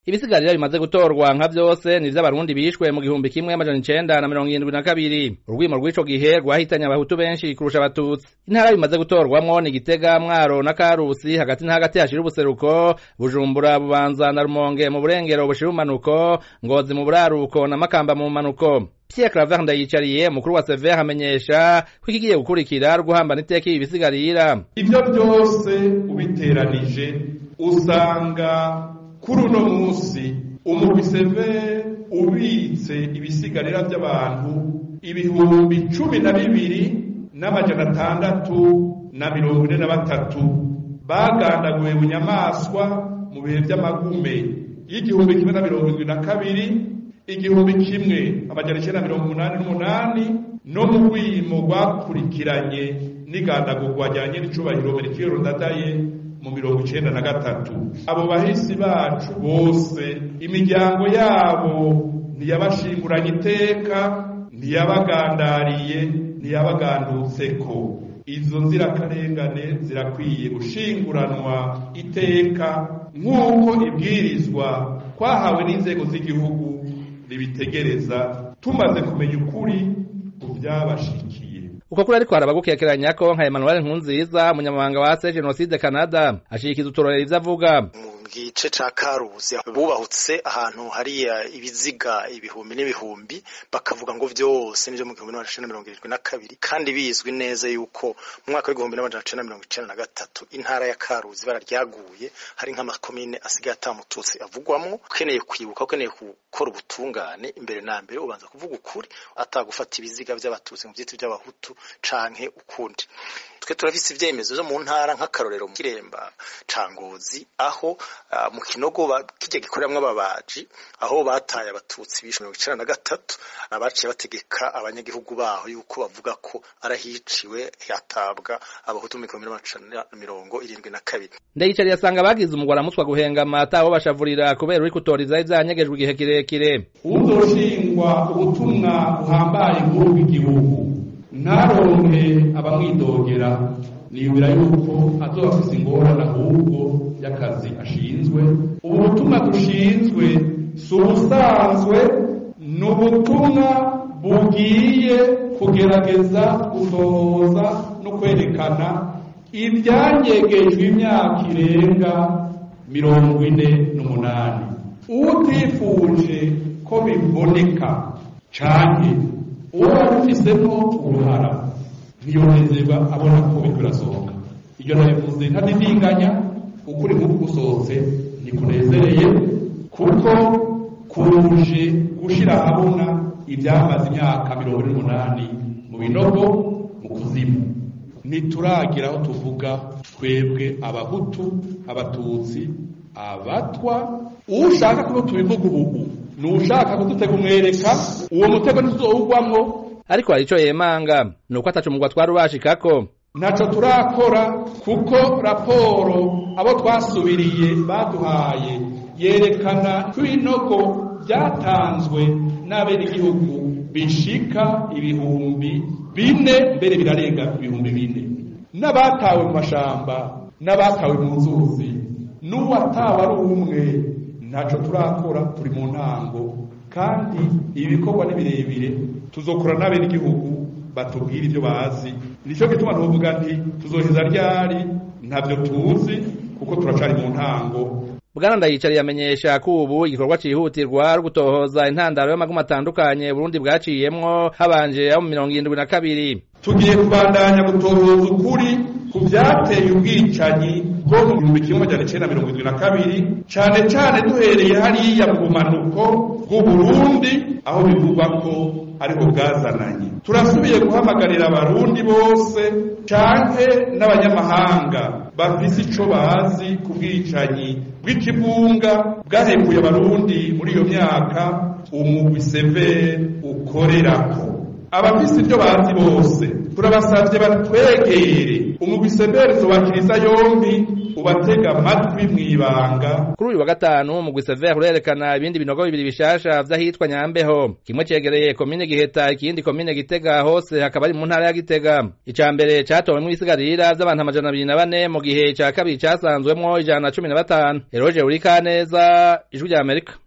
Ibisigarira bimaze gutorwa nka byose ni vy'abarundi bishwe mu 1972. Urwimo rw'ico gihe rwahitanye abahutu benshi kurusha abatutsi. Intara bimaze gutorwamwo ni Gitega, Mwaro na Karusi, hagati na hagati hashira ubuseruko, Bujumbura, Bubanza na Rumonge mu burengero bushira umanuko, Ngozi mu buraruko na Makamba mu manuko. Pierre Claver Ndayicariye mukuru wa Sever amenyesha ko ikigiye gukurikira guhambana iteka ibisigarira. Ivyo byose ubiteranije usanga kuri uno musi umugwi Sever ubitse ibisigarira by'abantu 12,643 bagandaguwe bunyamaswa mu bihe by'amagume y'igihumbi 1972 igihumbi 1988 no mu rwimo rwakurikiranye n'igandagurwa ryanye n'icubahiro Melchior Ndadaye mu 1993. Abo bahisi bacu bose imiryango yabo ntiyabashinguranye iteka, ntiyabagandariye, ntiyabagandutseko. Izo nzirakarengane zirakwiye gushinguranwa iteka nk'uko ibwirizwa kwahawe n'inzego z'igihugu ribitegereza, tumaze kumenya ukuri ku byabashikiye. Uko kuri ariko harabagukekeranya ko nka Emmanuel Nkunziza umunyamabanga wa AC Genocide Canada ashikiza utororera ivyo avuga. Gice ca Karuzi bubahutse ahantu hari ibiziga ibihumbi n'ibihumbi bakavuga ngo vyose nivyo mu 1972 kandi bizwi neza yuko mu mwaka w'1993 intara ya Karuzi bararyaguye hari nk'amakomine asigaye atamututsi avugwamwo. Ukeneye kwibuka, ukeneye gukora ubutungane imbere na mbere ubanza kuvuga ukuri atagufata ibiziga vy'abatutsi mu vyiti by'abahutu canke ukundi. Twe turafise ivyemezo byo mu ntara nk'akarorero mu Kiremba ca Ngozi aho mu Kinogo kijya gikoreramwe ababaji aho bataye abatutsi bishe 1993 abaciye bategeka abanyagihugu baho yuko bavuga ko arahiciwe yatabwa abahutu mu 1972. Ndayicari yasanga bagize umugwara mutwa guhengama ataho bashavurira kubera uri kutoriza ivyanyegejwe igihe kirekire. Uzoshingwa ubutumwa buhambaye muri igihugu ntaronke abamwidogera niyumvira yuko azobafise ingorane ahubwo y'akazi ashinzwe. Ubutumwa dushinzwe si ubusanzwe, n'ubutumwa bugiye kugerageza gusohoza no kwerekana ibyanyegejwe imyaka irenga 48. Utifuje ko biboneka canke uwabifisemo uruhara ntiyonezerwa abona ko birasohoka. Iryo nabivuze ntadidinganya, ukuri gusohotse nikunezereye kuko kuje gushira habona ibyamaze imyaka 48 mu binogo mu kuzimu. Nituragira aho tuvuga twebwe abahutu, abatutsi, abatwa, ushaka ko tubivuga ubu nushaka kudutega umwereka uwo mutego ntuzowugwamwo. Ariko hari ico yemanga nuko atacu mugwa twarubashikako naco turakora kuko raporo abo twasubiriye baduhaye yerekana ko ibinogo byatanzwe n'abene igihugu bishika 4,000 mbere birarenga 4,000 n'abatawe mu mashamba n'abatawe mu nzuzi n'uwatawe ari umwe. Naco turakora, turi mu ntango kandi ibikorwa n'ibirebire tuzokora n'abene igihugu batubwira ibyo bazi. Nico gituma tuvuga nti tuzoheza ryari ntavyo tuzi kuko turacari mu ntango. Bwana Ndayicariye amenyesha ko ubu igikorwa cihutirwa gutohoza intandaro y'amaguma atandukanye Burundi bwaciyemwo habanje mu 1972. Tugiye kubandanya gutohoza ukuri ku byateye ubwicanyi bwo mu 1972 cane cane duhereye hariya mu bumanuko bw'u Burundi aho bivugwa ko ariko bwazananye. Turasubiye guhamagarira abarundi bose canke n'abanyamahanga bafise ico bazi ku bwicanyi bw'ikibunga bwahekuye abarundi muri iyo myaka umugwi Sever ukorerako. Abafise ibyo bazi bose turabasavye batwegere umugwi severe uzobakiriza yombi ubatega amatwi mw'ibanga. Kuri uyu wa gatanu umugwi severe urerekana ibindi binogo bibiri bishasha vy'ahitwa Nyambeho, kimwe cegereye komine Giheta, ikindi komine Gitega, hose hakaba ari mu ntara ya Gitega. Ica mbere catowemwo ibisigarira vy'abantu 204 mu gihe ica kabiri casanzwemwo 115. Eroje Urikaneza, Ijwi rya Amerika.